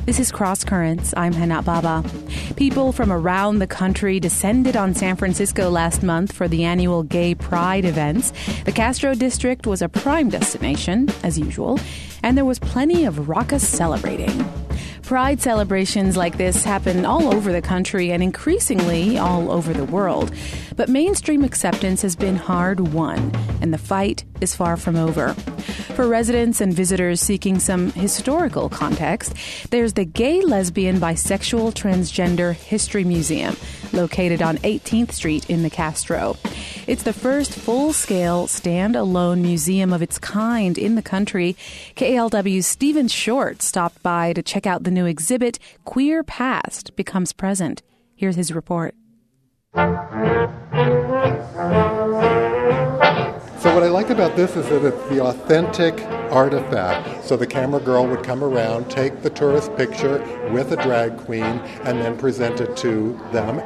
This is Cross Currents. I'm Hana Baba. People from around the country descended on San Francisco last month for the annual Gay Pride events. The Castro District was a prime destination, as usual, and there was plenty of raucous celebrating. Pride celebrations like this happen all over the country and increasingly all over the world. But mainstream acceptance has been hard-won, and the fight is far from over. For residents and visitors seeking some historical context, there's the Gay, Lesbian, Bisexual, Transgender History Museum, located on 18th Street in the Castro. It's the first full-scale, stand-alone museum of its kind in the country. KALW's Stephen Short stopped by to check out the new exhibit, Queer Past Becomes Present. Here's his report. So what I like about this is that it's the authentic artifact. So the camera girl would come around, take the tourist picture with a drag queen, and then present it to them.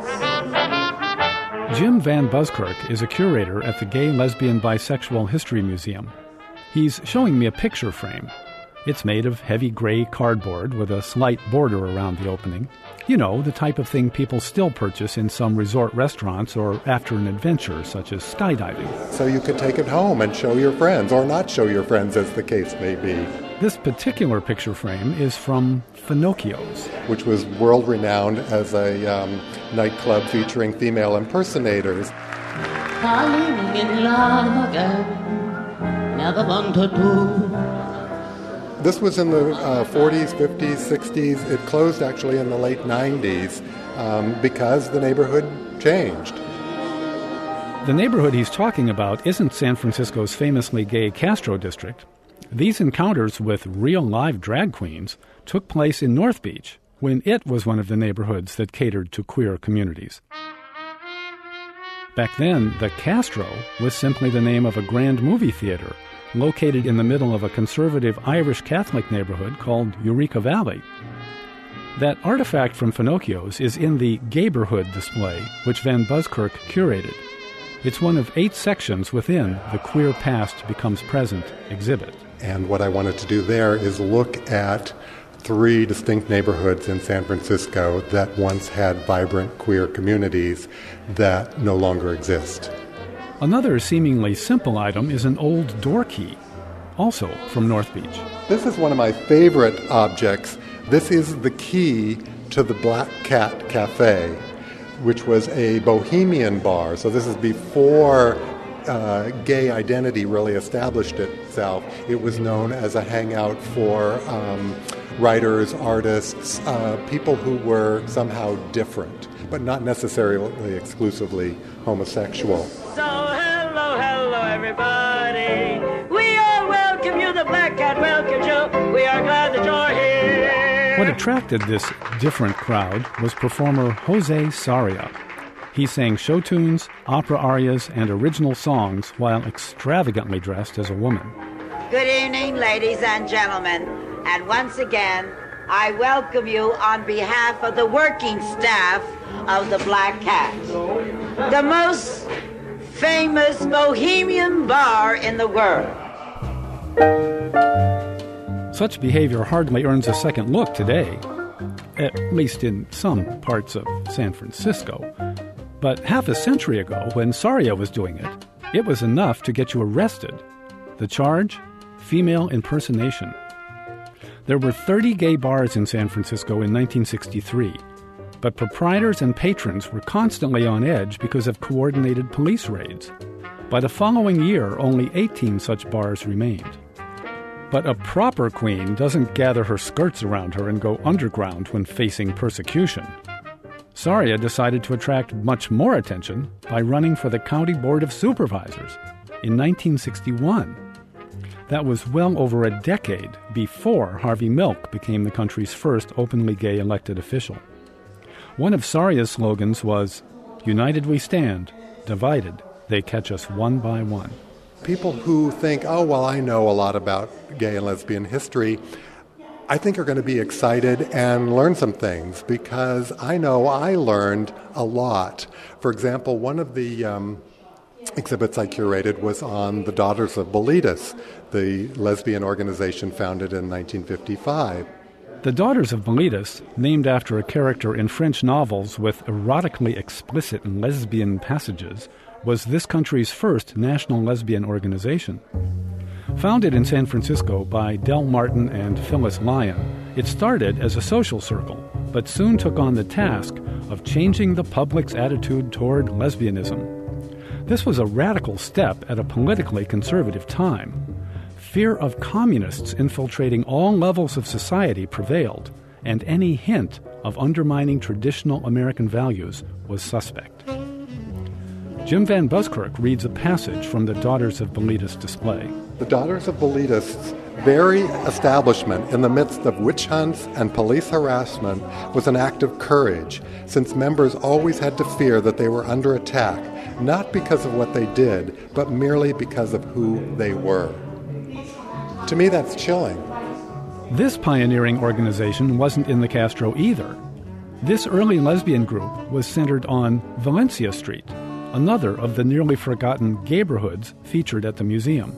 Jim Van Buskirk is a curator at the Gay, Lesbian, Bisexual History Museum. He's showing me a picture frame. It's made of heavy gray cardboard with a slight border around the opening. You know, the type of thing people still purchase in some resort restaurants or after an adventure, such as skydiving. So you could take it home and show your friends, or not show your friends, as the case may be. This particular picture frame is from Finocchio's, which was world-renowned as a nightclub featuring female impersonators. Falling in love again, never want to do. This was in the 40s, 50s, 60s. It closed actually in the late 90s because the neighborhood changed. The neighborhood he's talking about isn't San Francisco's famously gay Castro District. These encounters with real live drag queens took place in North Beach when it was one of the neighborhoods that catered to queer communities. Back then, the Castro was simply the name of a grand movie theater located in the middle of a conservative Irish Catholic neighborhood called Eureka Valley. That artifact from Finocchio's is in the Gayborhood display, which Van Buskirk curated. It's one of 8 sections within the Queer Past Becomes Present exhibit. And what I wanted to do there is look at 3 distinct neighborhoods in San Francisco that once had vibrant queer communities that no longer exist. Another seemingly simple item is an old door key, also from North Beach. This is one of my favorite objects. This is the key to the Black Cat Cafe, which was a bohemian bar. So this is before gay identity really established itself. It was known as a hangout for writers, artists, people who were somehow different, but not necessarily exclusively homosexual. So hello everybody. We all welcome you, the Black Cat welcomes you. We are glad that you're here. What attracted this different crowd was performer Jose Sarria. He sang show tunes, opera arias, and original songs while extravagantly dressed as a woman. Good evening, ladies and gentlemen. And once again, I welcome you on behalf of the working staff of the Black Cat, the most famous bohemian bar in the world. Such behavior hardly earns a second look today, at least in some parts of San Francisco. But half a century ago, when Sarria was doing it, it was enough to get you arrested. The charge? Female impersonation. There were 30 gay bars in San Francisco in 1963, but proprietors and patrons were constantly on edge because of coordinated police raids. By the following year, only 18 such bars remained. But a proper queen doesn't gather her skirts around her and go underground when facing persecution. Sarria decided to attract much more attention by running for the County Board of Supervisors in 1961. That was well over a decade before Harvey Milk became the country's first openly gay elected official. One of Sarria's slogans was, "United we stand, divided they catch us one by one." People who think, oh, well, I know a lot about gay and lesbian history, I think are going to be excited and learn some things, because I know I learned a lot. For example, one of the exhibits I curated was on the Daughters of Bilitis, the lesbian organization founded in 1955. The Daughters of Bilitis, named after a character in French novels with erotically explicit lesbian passages, was this country's first national lesbian organization. Founded in San Francisco by Del Martin and Phyllis Lyon, it started as a social circle, but soon took on the task of changing the public's attitude toward lesbianism. This was a radical step at a politically conservative time. Fear of communists infiltrating all levels of society prevailed, and any hint of undermining traditional American values was suspect. Jim Van Buskirk reads a passage from the Daughters of Bilitis display. The Daughters of Bilitis' very establishment in the midst of witch hunts and police harassment was an act of courage, since members always had to fear that they were under attack, not because of what they did, but merely because of who they were. To me, that's chilling. This pioneering organization wasn't in the Castro either. This early lesbian group was centered on Valencia Street, another of the nearly forgotten gayborhoods featured at the museum.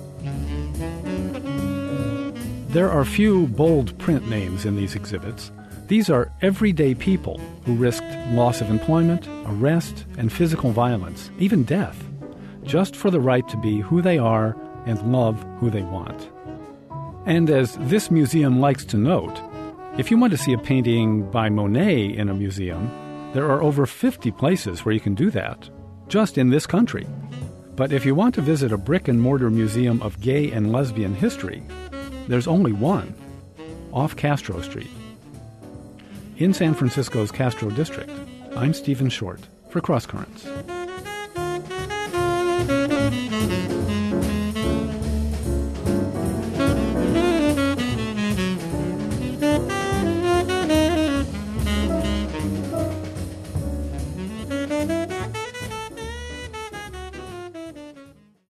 There are few bold print names in these exhibits. These are everyday people who risked loss of employment, arrest, and physical violence, even death, just for the right to be who they are and love who they want. And as this museum likes to note, if you want to see a painting by Monet in a museum, there are over 50 places where you can do that, just in this country. But if you want to visit a brick-and-mortar museum of gay and lesbian history, there's only one, off Castro Street. In San Francisco's Castro District, I'm Stephen Short for Cross Currents.